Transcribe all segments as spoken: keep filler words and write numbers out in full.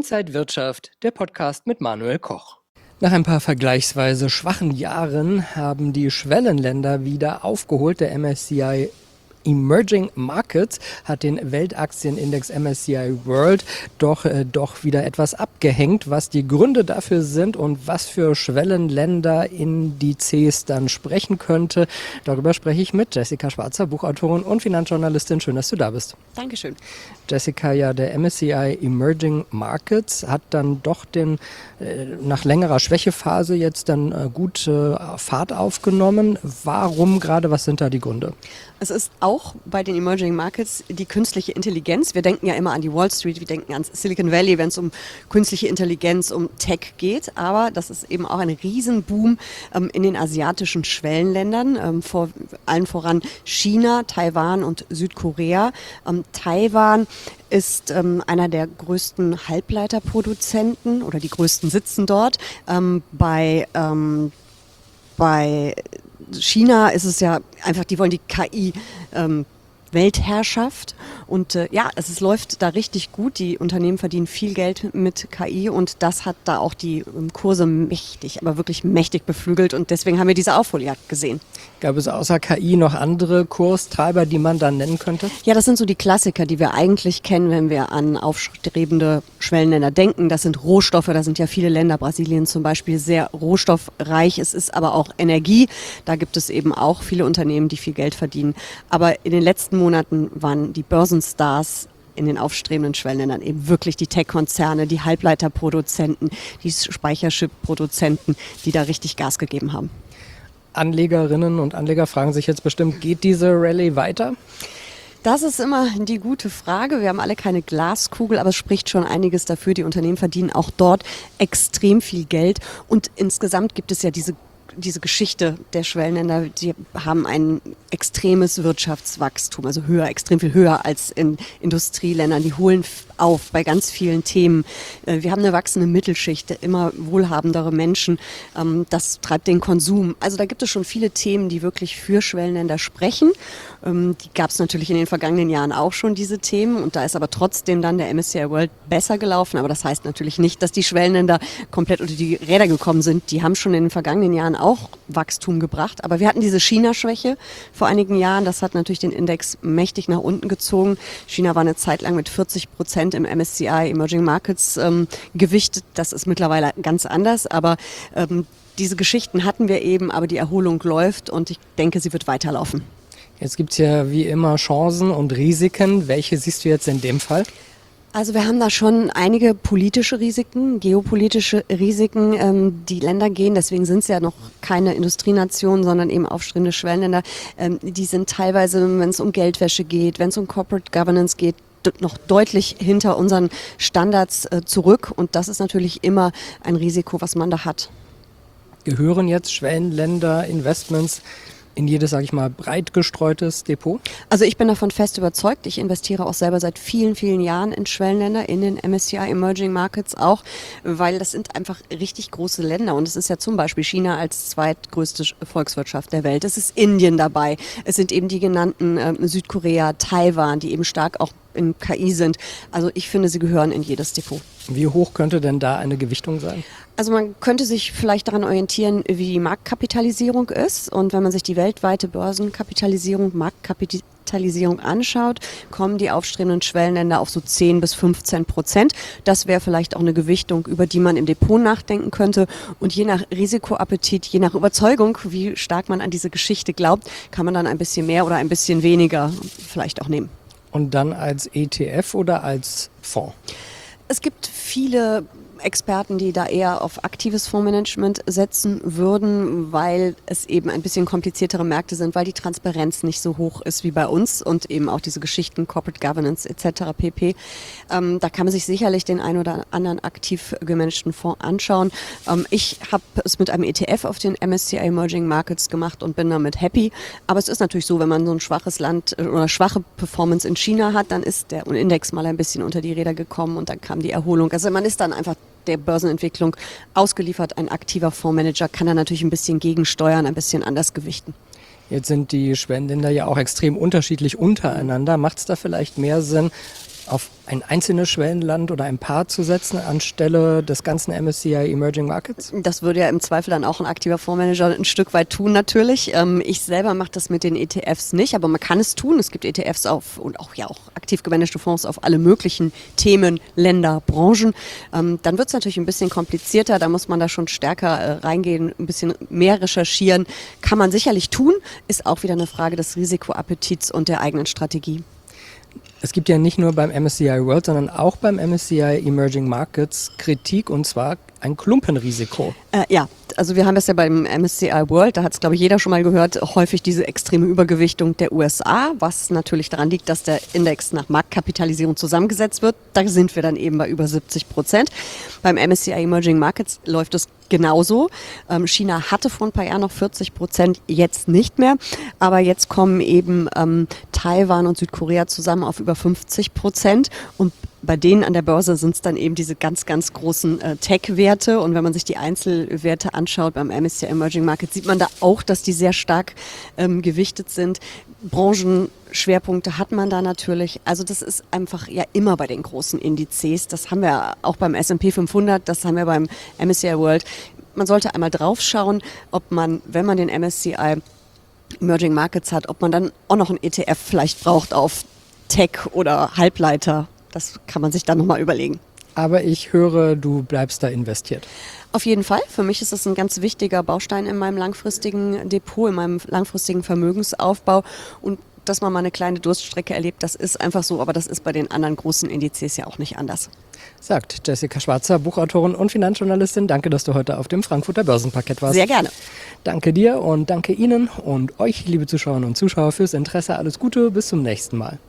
Inside Wirtschaft, der Podcast mit Manuel Koch. Nach ein paar vergleichsweise schwachen Jahren haben die Schwellenländer wieder aufgeholt. Der M S C I Emerging Markets hat den Weltaktienindex M S C I World doch, äh, doch wieder etwas abgehängt. Was die Gründe dafür sind und was für Schwellenländer-Indizes dann sprechen könnte, darüber spreche ich mit Jessica Schwarzer, Buchautorin und Finanzjournalistin. Schön, dass du da bist. Dankeschön. Jessica, ja, der M S C I Emerging Markets hat dann doch den, äh, nach längerer Schwächephase jetzt dann äh, gut äh, Fahrt aufgenommen. Warum gerade? Was sind da die Gründe? Es ist auch bei den Emerging Markets die künstliche Intelligenz. Wir denken ja immer an die Wall Street, wir denken an Silicon Valley, wenn es um künstliche Intelligenz, um Tech geht. Aber das ist eben auch ein Riesenboom ähm, in den asiatischen Schwellenländern, ähm, vor allen voran China, Taiwan und Südkorea. Ähm, Taiwan ist ähm, einer der größten Halbleiterproduzenten oder die größten sitzen dort. Ähm, bei, ähm, bei China ist es ja einfach, die wollen die K I ähm, Weltherrschaft und äh, ja, es ist, läuft da richtig gut. Die Unternehmen verdienen viel Geld mit K I und das hat da auch die ähm, Kurse mächtig, aber wirklich mächtig beflügelt und deswegen haben wir diese Aufholjagd gesehen. Gab es außer K I noch andere Kurstreiber, die man dann nennen könnte? Ja, das sind so die Klassiker, die wir eigentlich kennen, wenn wir an aufstrebende Schwellenländer denken. Das sind Rohstoffe, da sind ja viele Länder, Brasilien zum Beispiel, sehr rohstoffreich. Es ist aber auch Energie. Da gibt es eben auch viele Unternehmen, die viel Geld verdienen. Aber in den letzten Monaten waren die Börsenstars in den aufstrebenden Schwellenländern eben wirklich die Tech-Konzerne, die Halbleiterproduzenten, die Speicherchip-Produzenten, die da richtig Gas gegeben haben. Anlegerinnen und Anleger fragen sich jetzt bestimmt, geht diese Rallye weiter? Das ist immer die gute Frage. Wir haben alle keine Glaskugel, aber es spricht schon einiges dafür. Die Unternehmen verdienen auch dort extrem viel Geld. Und insgesamt gibt es ja diese diese Geschichte der Schwellenländer, die haben ein extremes Wirtschaftswachstum, also höher, extrem viel höher als in Industrieländern. Die holen auf bei ganz vielen Themen. Wir haben eine wachsende Mittelschicht, immer wohlhabendere Menschen. Das treibt den Konsum. Also da gibt es schon viele Themen, die wirklich für Schwellenländer sprechen. Die gab es natürlich in den vergangenen Jahren auch schon, diese Themen. Und da ist aber trotzdem dann der M S C I World besser gelaufen. Aber das heißt natürlich nicht, dass die Schwellenländer komplett unter die Räder gekommen sind. Die haben schon in den vergangenen Jahren auch Wachstum gebracht. Aber wir hatten diese China-Schwäche vor einigen Jahren. Das hat natürlich den Index mächtig nach unten gezogen. China war eine Zeit lang mit vierzig Prozent im M S C I Emerging Markets ähm, gewichtet. Das ist mittlerweile ganz anders. Aber ähm, diese Geschichten hatten wir eben. Aber die Erholung läuft und ich denke, sie wird weiterlaufen. Jetzt gibt es ja wie immer Chancen und Risiken. Welche siehst du jetzt in dem Fall? Also wir haben da schon einige politische Risiken, geopolitische Risiken, ähm, die Länder gehen. Deswegen sind es ja noch keine Industrienationen, sondern eben aufstrebende Schwellenländer. Ähm, die sind teilweise, wenn es um Geldwäsche geht, wenn es um Corporate Governance geht, noch deutlich hinter unseren Standards äh, zurück. Und das ist natürlich immer ein Risiko, was man da hat. Gehören jetzt Schwellenländer, Investments in jedes, sage ich mal, breit gestreutes Depot? Also ich bin davon fest überzeugt. Ich investiere auch selber seit vielen, vielen Jahren in Schwellenländer, in den M S C I Emerging Markets auch, weil das sind einfach richtig große Länder. Und es ist ja zum Beispiel China als zweitgrößte Volkswirtschaft der Welt. Es ist Indien dabei. Es sind eben die genannten äh, Südkorea, Taiwan, die eben stark auch in K I sind. Also ich finde, sie gehören in jedes Depot. Wie hoch könnte denn da eine Gewichtung sein? Also man könnte sich vielleicht daran orientieren, wie die Marktkapitalisierung ist. Und wenn man sich die weltweite Börsenkapitalisierung, Marktkapitalisierung anschaut, kommen die aufstrebenden Schwellenländer auf so zehn bis fünfzehn Prozent. Das wäre vielleicht auch eine Gewichtung, über die man im Depot nachdenken könnte. Und je nach Risikoappetit, je nach Überzeugung, wie stark man an diese Geschichte glaubt, kann man dann ein bisschen mehr oder ein bisschen weniger vielleicht auch nehmen. Und dann als E T F oder als Fonds? Es gibt viele Experten, die da eher auf aktives Fondsmanagement setzen würden, weil es eben ein bisschen kompliziertere Märkte sind, weil die Transparenz nicht so hoch ist wie bei uns und eben auch diese Geschichten Corporate Governance et cetera pp. Ähm, da kann man sich sicherlich den einen oder anderen aktiv gemanagten Fonds anschauen. Ähm, ich habe es mit einem E T F auf den M S C I Emerging Markets gemacht und bin damit happy. Aber es ist natürlich so, wenn man so ein schwaches Land oder schwache Performance in China hat, dann ist der Index mal ein bisschen unter die Räder gekommen und dann kam die Erholung. Also man ist dann einfach der Börsenentwicklung ausgeliefert. Ein aktiver Fondsmanager kann da natürlich ein bisschen gegensteuern, ein bisschen anders gewichten. Jetzt sind die Schwellenländer ja auch extrem unterschiedlich untereinander. Macht es da vielleicht mehr Sinn, auf ein einzelnes Schwellenland oder ein paar zu setzen, anstelle des ganzen M S C I Emerging Markets? Das würde ja im Zweifel dann auch ein aktiver Fondsmanager ein Stück weit tun natürlich. Ähm, ich selber mache das mit den E T Fs nicht, aber man kann es tun. Es gibt E T Fs auf und auch ja auch aktiv gemanagte Fonds auf alle möglichen Themen, Länder, Branchen. Ähm, dann wird es natürlich ein bisschen komplizierter, da muss man da schon stärker äh, reingehen, ein bisschen mehr recherchieren. Kann man sicherlich tun, ist auch wieder eine Frage des Risikoappetits und der eigenen Strategie. Es gibt ja nicht nur beim M S C I World, sondern auch beim M S C I Emerging Markets Kritik, und zwar ein Klumpenrisiko. Äh, ja, also wir haben das ja beim M S C I World, da hat es glaube ich jeder schon mal gehört, häufig diese extreme Übergewichtung der U S A, was natürlich daran liegt, dass der Index nach Marktkapitalisierung zusammengesetzt wird. Da sind wir dann eben bei über siebzig Prozent. Beim M S C I Emerging Markets läuft es genauso. Ähm, China hatte vor ein paar Jahren noch vierzig Prozent, jetzt nicht mehr. Aber jetzt kommen eben ähm, Taiwan und Südkorea zusammen auf über fünfzig Prozent. Und bei denen an der Börse sind es dann eben diese ganz, ganz großen äh, Tech-Werte. Und wenn man sich die Einzelwerte anschaut beim M S C I Emerging Markets, sieht man da auch, dass die sehr stark ähm, gewichtet sind. Branchenschwerpunkte hat man da natürlich. Also das ist einfach ja immer bei den großen Indizes. Das haben wir auch beim S und P fünfhundert, das haben wir beim M S C I World. Man sollte einmal drauf schauen, ob man, wenn man den M S C I Emerging Markets hat, ob man dann auch noch einen E T F vielleicht braucht auf Tech oder Halbleiter. Das kann man sich dann nochmal überlegen. Aber ich höre, du bleibst da investiert. Auf jeden Fall. Für mich ist das ein ganz wichtiger Baustein in meinem langfristigen Depot, in meinem langfristigen Vermögensaufbau. Und dass man mal eine kleine Durststrecke erlebt, das ist einfach so. Aber das ist bei den anderen großen Indizes ja auch nicht anders. Sagt Jessica Schwarzer, Buchautorin und Finanzjournalistin. Danke, dass du heute auf dem Frankfurter Börsenparkett warst. Sehr gerne. Danke dir und danke Ihnen und euch, liebe Zuschauerinnen und Zuschauer, fürs Interesse. Alles Gute, bis zum nächsten Mal.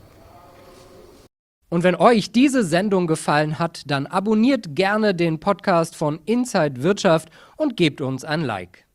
Und wenn euch diese Sendung gefallen hat, dann abonniert gerne den Podcast von Inside Wirtschaft und gebt uns ein Like.